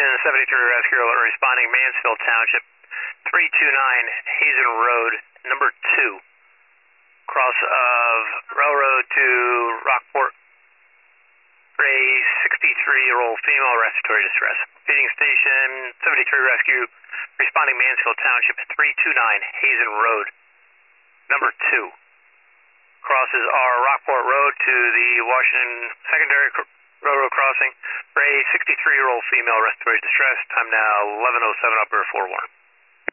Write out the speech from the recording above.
Station 73 Rescue responding Mansfield Township, 329 Hazen Road, number 2. Cross of Railroad to Rockport. A 63-year-old female respiratory distress. Feeding Station 73 Rescue responding Mansfield Township, 329 Hazen Road, number 2. Crosses our Rockport Road to the Washington Secondary Railroad crossing for a 63-year-old female respiratory distress. Time now 11:07 upper 41.